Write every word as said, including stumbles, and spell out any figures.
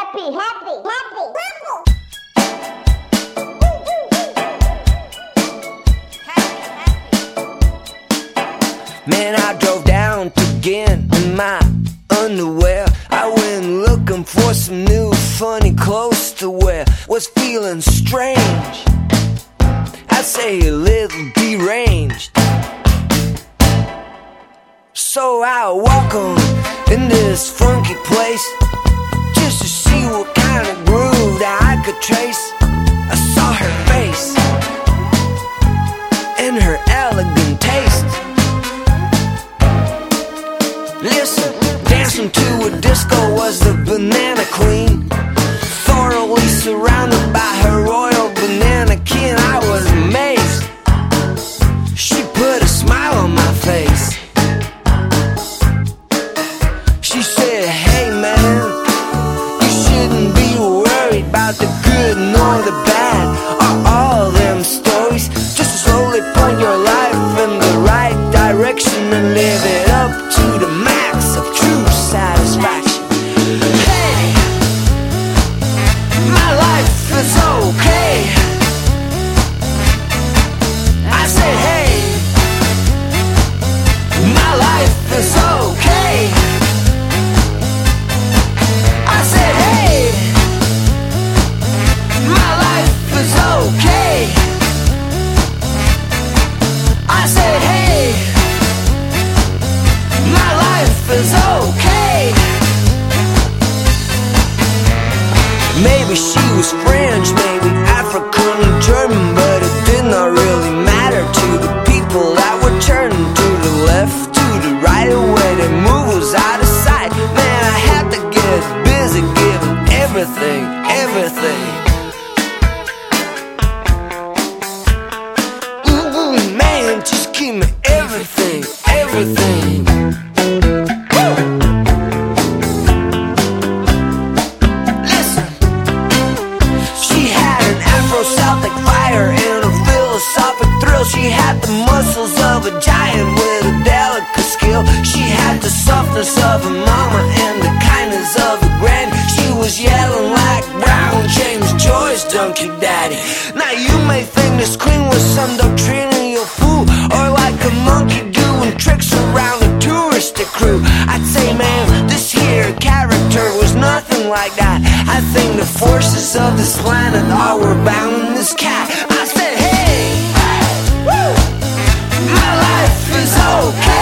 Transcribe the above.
happy, happy, happy, happy. Man, I drove down to Ghent in my underwear. I went looking for some new funny clothes to wear. Was feeling strange, I'd say a little deranged. So I walk on in this funky place, just to see what kind of groove that I could trace. I saw her face and her elegant taste. Listen, dancing to a disco was the banana queen, thoroughly surrounded by her royal banana kin. I was amazed. She put a smile on my face. She said, hey man, you shouldn't be worried about the good nor the bad or all them stories. Just slowly point your life in the right direction and live it up to the max of true satisfaction. Hey, my life is okay. I say hey, my life is okay. I said hey, my life is okay. I said hey, my life is okay. Maybe she was French, maybe African or German, but it did not really matter to the people that were turning to the left, to the right, and where their move was out of sight. Man, I had to get busy giving everything, everything. Mm-mm, man, just give me everything, everything. Celtic fire and a philosophic thrill. She had the muscles of a giant with a delicate skill. She had the softness of a mama and the kindness of a granny. She was yelling like Brown James Joyce, Donkey Daddy. Now you may think this queen was some doctrinal fool, or like a monkey doing tricks around a touristic crew. I'd say, man, this here character was nothing like that. I think the forces of this planet all were bound in this cat. I said, hey, woo, my life is okay.